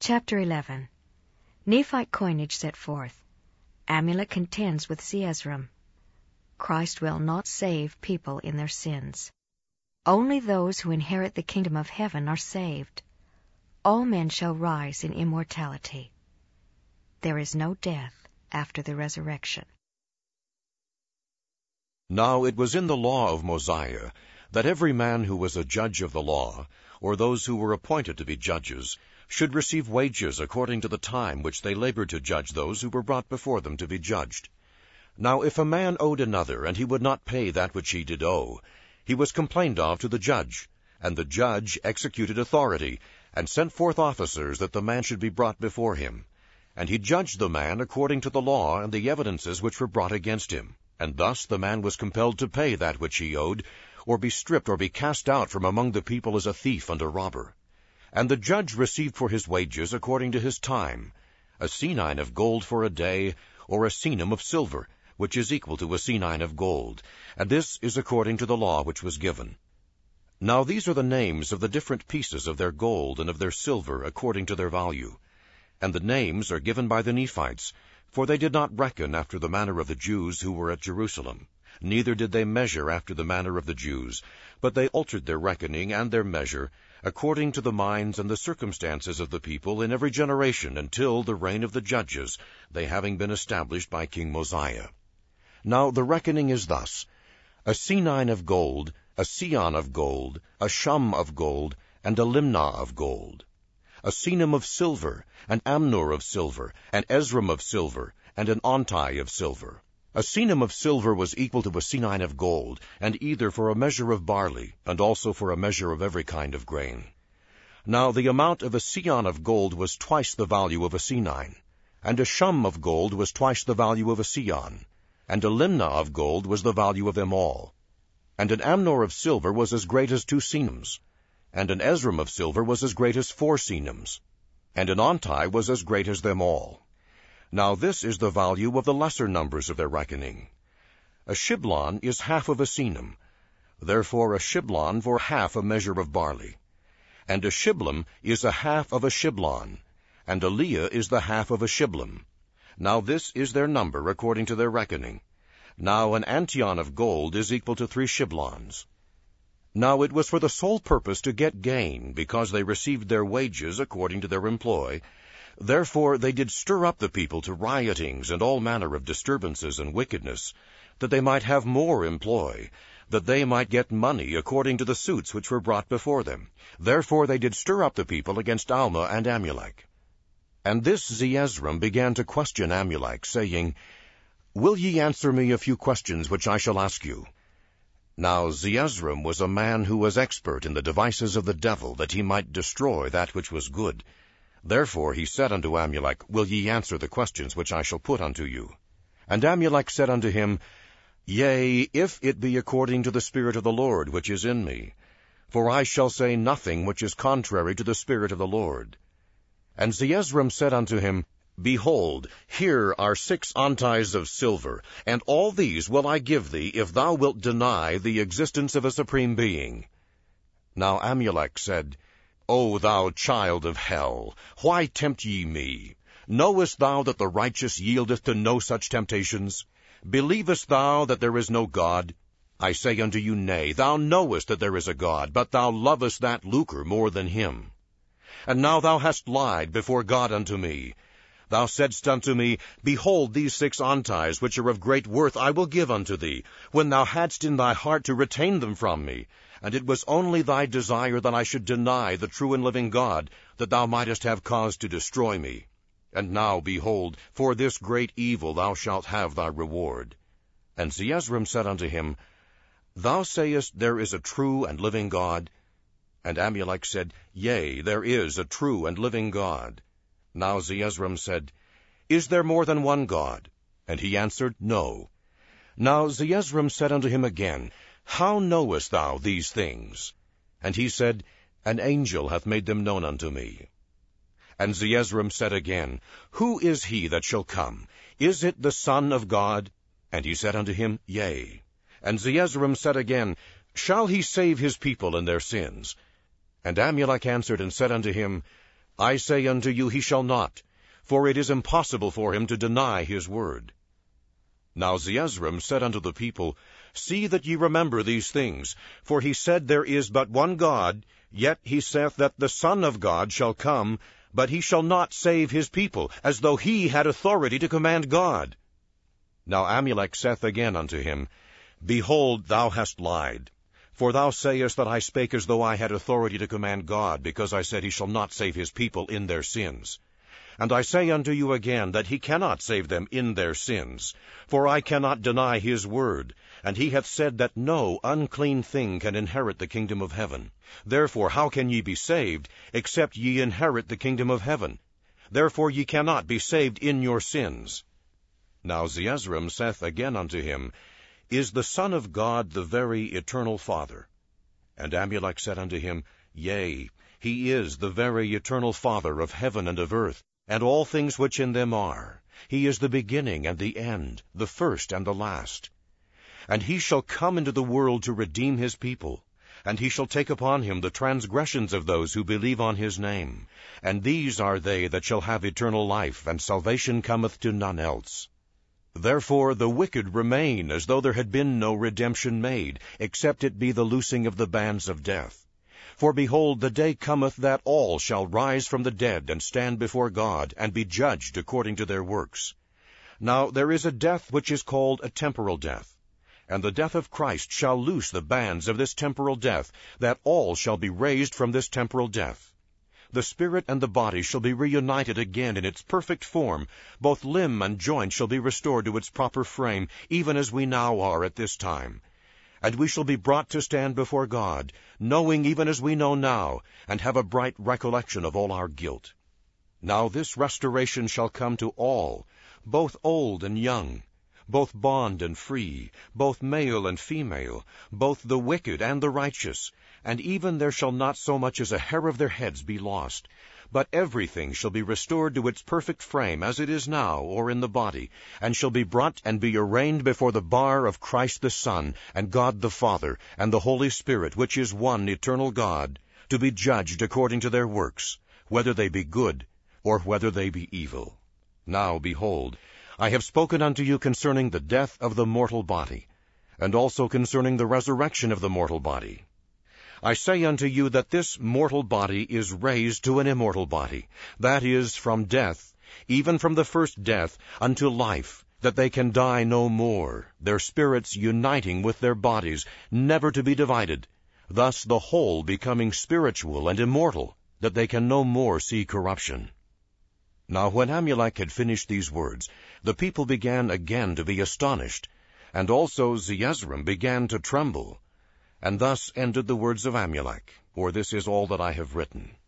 Chapter 11. Nephite coinage set forth. Amulek contends with Zeezrom. Christ will not save people in their sins. Only those who inherit the kingdom of heaven are saved. All men shall rise in immortality. There is no death after the resurrection. Now it was in the law of Mosiah that every man who was a judge of the law, or those who were appointed to be judges, should receive wages according to the time which they labored to judge those who were brought before them to be judged. Now if a man owed another, and he would not pay that which he did owe, he was complained of to the judge, and the judge executed authority, and sent forth officers that the man should be brought before him. And he judged the man according to the law and the evidences which were brought against him. And thus the man was compelled to pay that which he owed, or be stripped, or be cast out from among the people as a thief and a robber. And the judge received for his wages according to his time, a senine of gold for a day, or a senum of silver, which is equal to a senine of gold, and this is according to the law which was given. Now these are the names of the different pieces of their gold and of their silver according to their value. And the names are given by the Nephites, for they did not reckon after the manner of the Jews who were at Jerusalem, neither did they measure after the manner of the Jews, but they altered their reckoning and their measure, according to the minds and the circumstances of the people in every generation, until the reign of the judges, they having been established by King Mosiah. Now the reckoning is thus: a senine of gold, a seon of gold, a shum of gold, and a limnah of gold, a senum of silver, an amnur of silver, an ezrom of silver, and an ontai of silver. A senum of silver was equal to a senine of gold, and either for a measure of barley, and also for a measure of every kind of grain. Now the amount of a seon of gold was twice the value of a senine, and a shum of gold was twice the value of a seon, and a limnah of gold was the value of them all. And an amnor of silver was as great as 2 senums, and an ezrom of silver was as great as 4 senums, and an ontai was as great as them all. Now this is the value of the lesser numbers of their reckoning. A shiblon is half of a senum, therefore a shiblon for half a measure of barley. And a shiblum is a half of a shiblon, and a leah is the half of a shiblum. Now this is their number according to their reckoning. Now an antion of gold is equal to 3 shiblons. Now it was for the sole purpose to get gain, because they received their wages according to their employ. Therefore they did stir up the people to riotings and all manner of disturbances and wickedness, that they might have more employ, that they might get money according to the suits which were brought before them. Therefore they did stir up the people against Alma and Amulek. And this Zeezrom began to question Amulek, saying, Will ye answer me a few questions which I shall ask you? Now Zeezrom was a man who was expert in the devices of the devil, that he might destroy that which was good. Therefore he said unto Amulek, Will ye answer the questions which I shall put unto you? And Amulek said unto him, Yea, if it be according to the Spirit of the Lord which is in me. For I shall say nothing which is contrary to the Spirit of the Lord. And Zeezrom said unto him, Behold, here are 6 ontais of silver, and all these will I give thee, if thou wilt deny the existence of a supreme being. Now Amulek said, O thou child of hell, why tempt ye me? Knowest thou that the righteous yieldeth to no such temptations? Believest thou that there is no God? I say unto you, Nay, thou knowest that there is a God, but thou lovest that lucre more than him. And now thou hast lied before God unto me. Thou saidst unto me, Behold, these 6 ontais, which are of great worth, I will give unto thee, when thou hadst in thy heart to retain them from me. And it was only thy desire that I should deny the true and living God, that thou mightest have cause to destroy me. And now, behold, for this great evil thou shalt have thy reward. And Zeezrom said unto him, Thou sayest there is a true and living God? And Amulek said, Yea, there is a true and living God. Now Zeezrom said, Is there more than one God? And he answered, No. Now Zeezrom said unto him again, How knowest thou these things? And he said, An angel hath made them known unto me. And Zeezrom said again, Who is he that shall come? Is it the Son of God? And he said unto him, Yea. And Zeezrom said again, Shall he save his people in their sins? And Amulek answered and said unto him, I say unto you, he shall not, for it is impossible for him to deny his word. Now Zeezrom said unto the people, See that ye remember these things, for he said, There is but one God, yet he saith that the Son of God shall come, but he shall not save his people, as though he had authority to command God. Now Amulek saith again unto him, Behold, thou hast lied. For thou sayest that I spake as though I had authority to command God, because I said he shall not save his people in their sins. And I say unto you again, that he cannot save them in their sins. For I cannot deny his word, and he hath said that no unclean thing can inherit the kingdom of heaven. Therefore how can ye be saved, except ye inherit the kingdom of heaven? Therefore ye cannot be saved in your sins. Now Zeezrom saith again unto him, Is the Son of God the very eternal Father? And Amulek said unto him, Yea, he is the very eternal Father of heaven and of earth, and all things which in them are. He is the beginning and the end, the first and the last. And he shall come into the world to redeem his people, and he shall take upon him the transgressions of those who believe on his name. And these are they that shall have eternal life, and salvation cometh to none else. Therefore the wicked remain as though there had been no redemption made, except it be the loosing of the bands of death. For behold, the day cometh that all shall rise from the dead, and stand before God, and be judged according to their works. Now there is a death which is called a temporal death, and the death of Christ shall loose the bands of this temporal death, that all shall be raised from this temporal death. The spirit and the body shall be reunited again in its perfect form. Both limb and joint shall be restored to its proper frame, even as we now are at this time. And we shall be brought to stand before God, knowing even as we know now, and have a bright recollection of all our guilt. Now this restoration shall come to all, both old and young, both bond and free, both male and female, both the wicked and the righteous, and even there shall not so much as a hair of their heads be lost. But everything shall be restored to its perfect frame, as it is now, or in the body, and shall be brought and be arraigned before the bar of Christ the Son, and God the Father, and the Holy Spirit, which is one eternal God, to be judged according to their works, whether they be good, or whether they be evil. Now, behold, I have spoken unto you concerning the death of the mortal body, and also concerning the resurrection of the mortal body. I say unto you that this mortal body is raised to an immortal body, that is, from death, even from the first death, unto life, that they can die no more, their spirits uniting with their bodies, never to be divided, thus the whole becoming spiritual and immortal, that they can no more see corruption. Now when Amulek had finished these words, the people began again to be astonished, and also Zeezrom began to tremble. And thus ended the words of Amulek, for this is all that I have written.